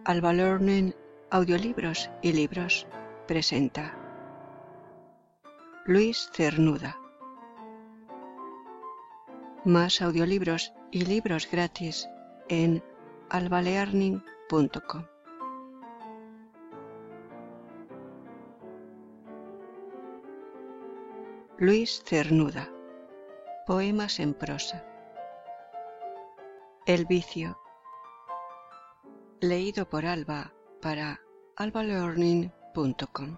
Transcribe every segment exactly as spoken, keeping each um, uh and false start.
Alba Learning Audiolibros y Libros presenta Luis Cernuda. Más audiolibros y libros gratis en alba learning punto com. Luis Cernuda. Poemas en prosa. El vicio. Leído por Alba para alba learning punto com.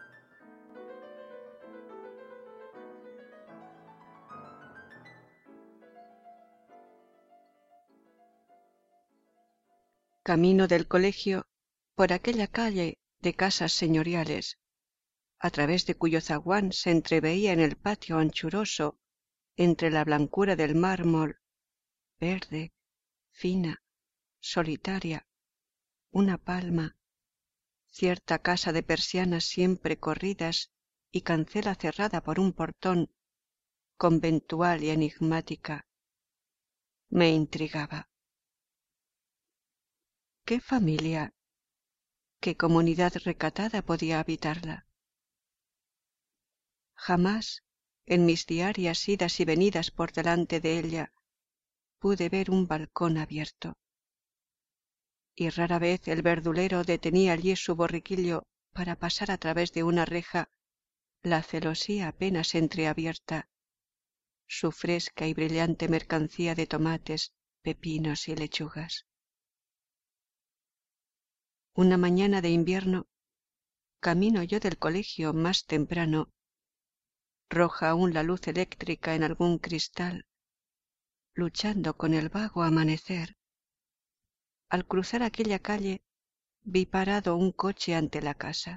Camino del colegio por aquella calle de casas señoriales, a través de cuyo zaguán se entreveía en el patio anchuroso, entre la blancura del mármol, verde, fina, solitaria, una palma, cierta casa de persianas siempre corridas y cancela cerrada por un portón, conventual y enigmática, me intrigaba. ¿Qué familia, qué comunidad recatada podía habitarla? Jamás, en mis diarias idas y venidas por delante de ella, pude ver un balcón abierto. Y rara vez el verdulero detenía allí su borriquillo para pasar a través de una reja la celosía apenas entreabierta, su fresca y brillante mercancía de tomates, pepinos y lechugas. Una mañana de invierno, camino yo del colegio más temprano, roja aún la luz eléctrica en algún cristal, luchando con el vago amanecer. Al cruzar aquella calle, vi parado un coche ante la casa.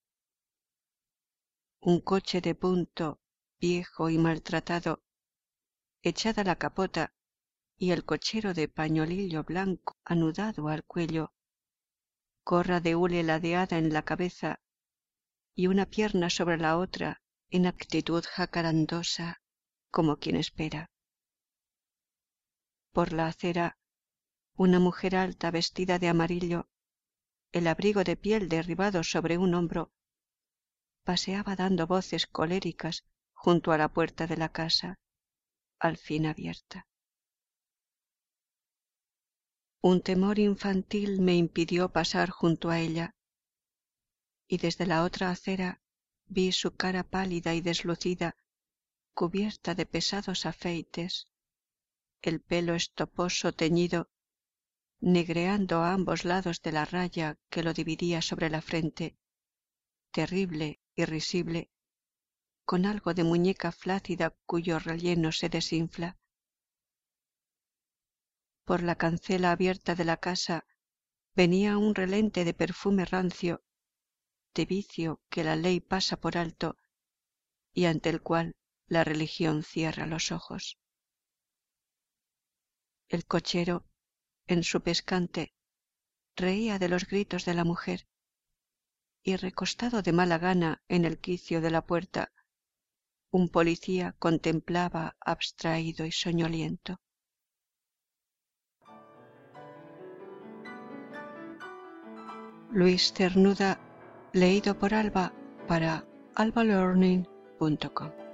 Un coche de punto, viejo y maltratado, echada la capota y el cochero de pañolillo blanco anudado al cuello, gorra de hule ladeada en la cabeza y una pierna sobre la otra en actitud jacarandosa, como quien espera. Por la acera, una mujer alta vestida de amarillo, el abrigo de piel derribado sobre un hombro, paseaba dando voces coléricas junto a la puerta de la casa, al fin abierta. Un temor infantil me impidió pasar junto a ella, y desde la otra acera vi su cara pálida y deslucida, cubierta de pesados afeites, el pelo estoposo teñido, negreando a ambos lados de la raya que lo dividía sobre la frente, terrible y risible, con algo de muñeca flácida cuyo relleno se desinfla. Por la cancela abierta de la casa venía un relente de perfume rancio, de vicio que la ley pasa por alto y ante el cual la religión cierra los ojos. El cochero, en su pescante, reía de los gritos de la mujer, y recostado de mala gana en el quicio de la puerta, un policía contemplaba abstraído y soñoliento. Luis Cernuda, leído por Alba para alba learning punto com.